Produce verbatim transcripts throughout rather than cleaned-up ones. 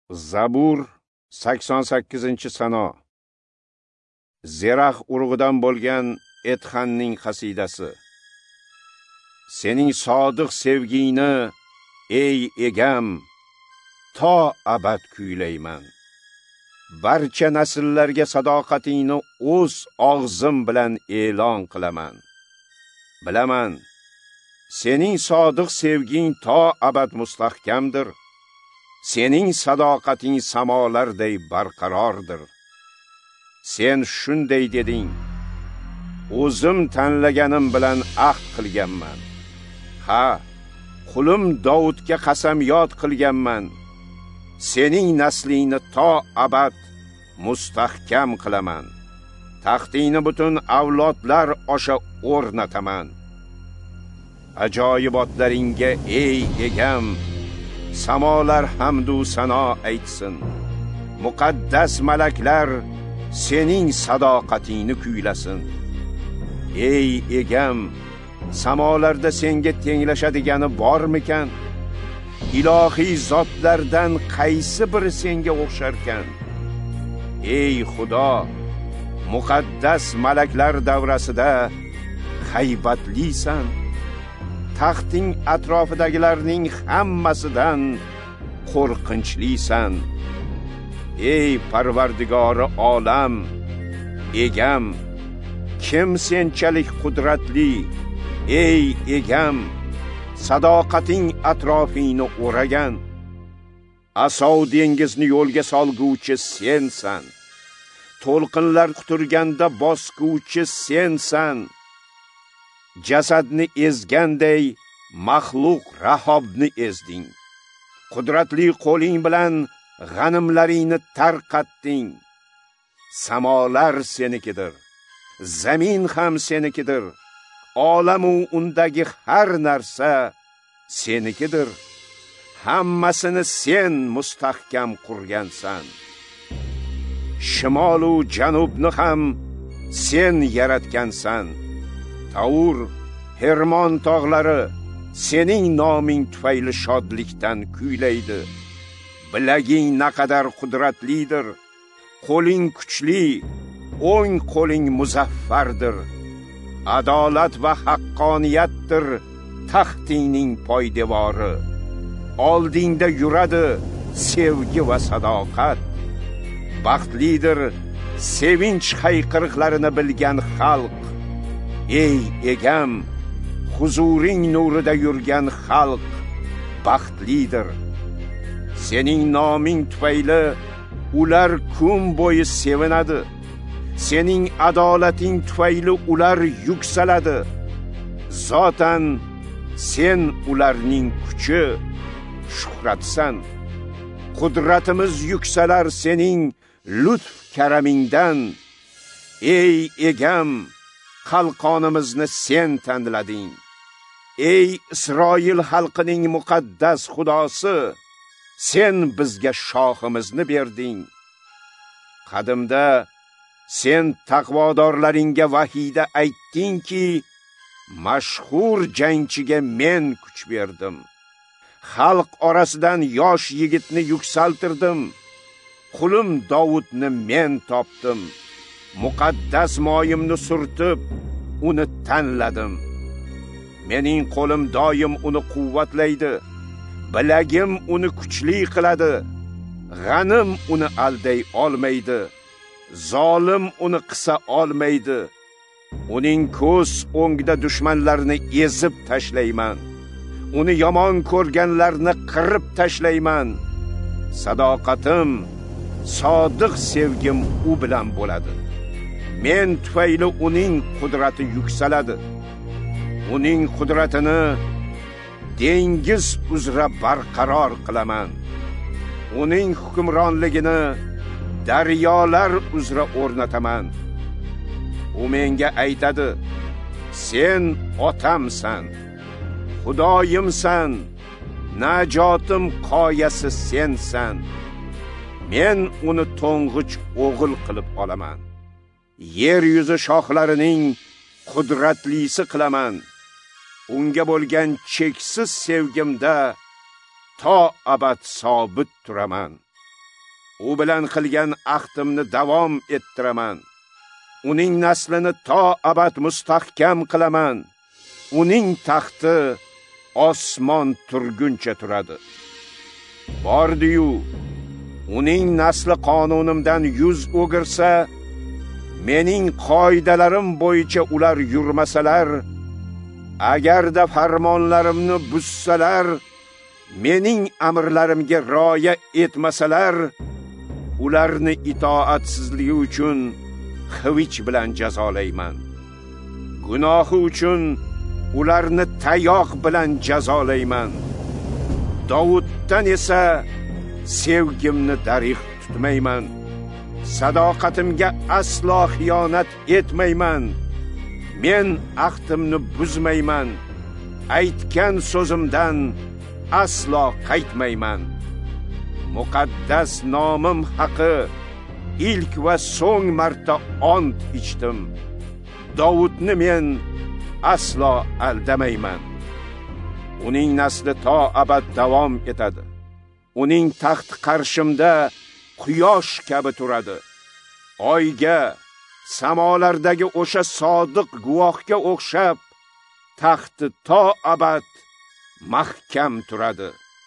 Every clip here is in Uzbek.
Zabur sakson sakkizinchi sano. Zerax urug'idan bo'lgan Etxanning qasidasi. Sening sodiq sevgingni ey egam to abad kuylayman. Barcha nasllarga sadoqatingni o'z og'zim bilan e'lon qilaman. Bilaman, sening sodiq sevging to abad mustahkamdir. Sening sadoqating samolarday barqarordir. Sen shunday deding: o'zim tanlaganim bilan ahd qilganman. Ha, qulim Davudga qasamyod qilganman. Sening naslingni to abad mustahkam qilaman. Taxtingni butun avlodlar osha o'rnataman. Ajoyibotlaringga ey egam, samolar hamdu sano aytsin. Muqaddas malaklar sening sadoqatingni kuylasin. Ey egam, samolarda senga tenglashadigani bormikan? Ilohiy zotlardan qaysi biri senga o'xsharkan? Ey Xudo, muqaddas malaklar davrasida haybatlisan. Taxting atrofidagilarning hammasidan qo'rqinchlisan. Ey Parvardigori olam, egam, kim senchalik qudratli? Ey egam, sadoqating atrofingni o'ragan. Asov dengizni yo'lga solguvchi sensan. To'lqinlar quturganda bosguvchi sensan. Jasadni ezganday maxluq Rahobni ezding. Qudratli qo'ling bilan g'animlaringni tarqatding. Samolar senikidir, zamin ham senikidir. Olamu undagi har narsa senikidir. Hammasini sen mustahkam qurgansan. Shimol u janubni ham sen yaratgansan. Taur, Hermon tog'lari sening noming tufayli shodlikdan kuylaydi. Bilaging naqadar qudratlidir. Qo'ling kuchli, o'ng qo'ling muzaffardir. Adolat va haqqoniyatdir taxtingning poydevori. Oldingda yuradi sevgi va sadoqat. Baxtlidir sevinch hayqiriqlarini bilgan xalq. Ey egam, huzuring nurida yurgan xalq baxtlidir. Sening noming tufayli ular kun bo'yi sevinadi. Sening adolating tufayli ular yuksaladi. Zotan sen ularning kuchi, shuhratsan. Qudratimiz yuksalar sening lutf karamingdan. Ey egam, qalqonimizni sen tanlading. Ey Isroil xalqining muqaddas Xudosi, sen bizga shohimizni berding. Qadimda sen taqvodorlaringga vahiyda aytdingki, mashhur jangchiga men kuch berdim. Xalq orasidan yosh yigitni yuksaltirdim. Qulim Davudni men topdim. Muqaddas moyimni surtib, uni tanladim. Mening qo'lim doim uni quvvatlaydi. Bilagim uni kuchli qiladi. G'anim uni alday olmaydi. Zolim uni qisa olmaydi. Uning ko'z o'ngida dushmanlarni ezib tashlayman. Uni yomon ko'rganlarni qirib tashlayman. Sadoqatim, sodiq sevgim u bilan bo'ladi. Men tufayli uning qudrati yuksaladi. Uning qudratini dengiz uzra barqaror qilaman. Uning hukmronligini daryolar uzra o'rnataman. U menga aytadi: sen otamsan, Xudoyimsan, najotim qoyasi sensan. Men uni to'ng'ich o'g'il qilib olaman. Yer yuzi shohlarining qudratlisi qilaman. Unga bo'lgan cheksiz sevgimda to abad sobit turaman. u bilan qilgan ahdimni davom ettiraman. Uning naslini to abad mustahkam qilaman. Uning taxti osmon turguncha turadi. Bordi-yu, uning nasli qonunimdan yuz o'girsa, mening qoidalarim bo'yicha ular yurmasalar, agarda farmonlarimni buzsalar, mening amrlarimga rioya etmasalar, ularni itoatsizligi uchun xivich bilan jazolayman. Gunohi uchun ularni tayoq bilan jazolayman. Davuddan esa sevgimni darig' tutmayman. Sadoqatimga aslo xiyonat etmayman. Men ahdimni buzmayman. Aytgan so'zimdan aslo qaytmayman. Muqaddas nomim haqi ilk va so'ng marta ont ichdim. Davudni men aslo aldamayman. Uning nasli to abad davom etadi. Uning taxti qarshimda quyosh kabi turadi. Oyga, samolardagi o'sha sodiq guvohga o'xshab, taxti to abad mahkam turadi.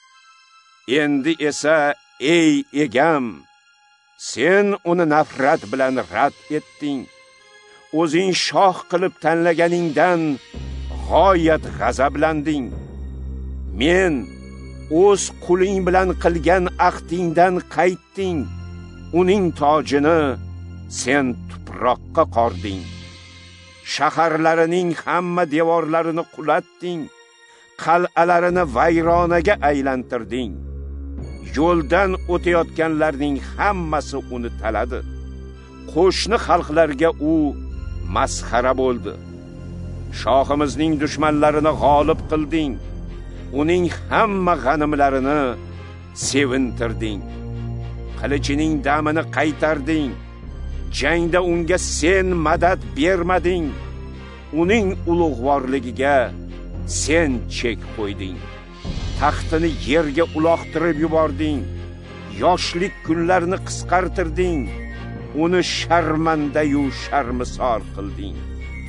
Endi esa ey egam, sen uni nafrat bilan rad etding. O'zing shoh qilib tanlaganingdan g'oyat g'azablanding. Men o'z quling bilan qilgan ahdingdan qaytding. Uning tojini sen tuproqqa qording. Shaharlarining hamma devorlarini qulatding. Qal'alarini vayronaga aylantirding. Yo'ldan o'tayotganlarning hammasi uni taladi. Qo'shni xalqlarga u masxara bo'ldi. Shohimizning dushmanlarini g'olib qilding. Uning hamma g'animlarini sevintirding. Qilichining damini qaytarding. Jangda unga sen madad bermading. Uning ulug'vorligiga sen chek qo'yding. Taxtini yerga uloqtirib yubording. Yoshlik kunlarini qisqartirding. Uni sharmanda-yu sharmisor qilding.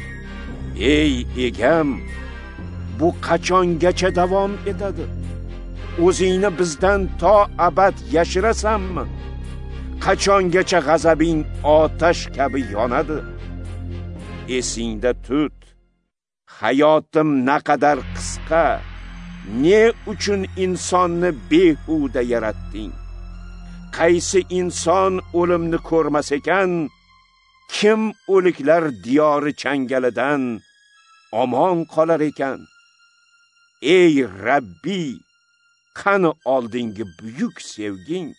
Ey egam, bu qachongacha davom etadi? O'zingni bizdan to abad yashirasanmi? Qachongacha g'azabing otash kabi yonadi? Esingda tut, hayotim naqadar qisqa. Ne uchun insonni behuda yaratding? Qaysi inson o'limni ko'rmas ekan, kim o'liklar diyori changalidan omon qolar ekan? Ey Rabbi, qani oldingi buyuk sevging?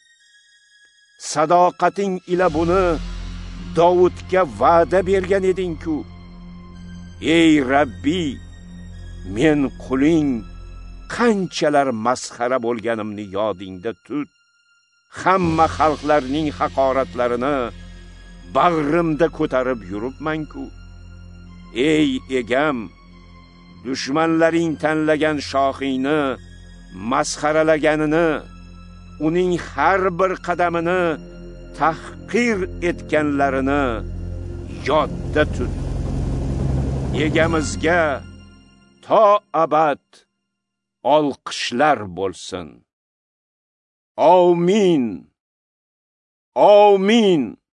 Sadoqating ila buni Davudga va'da bergan eding-ku. Ey Rabbi, men quling qanchalar masxara bo'lganimni yodingda tut. Hamma xalqlarning haqoratlarini bag'rimda ko'tarib yuribman-ku. Ey egam, dushmanlaring tanlagan shohingni masxaralaganini, uning har bir qadamini tahqir etganlarini yodda tut. Egamizga to abad olqishlar bo'lsin. Amin. Amin.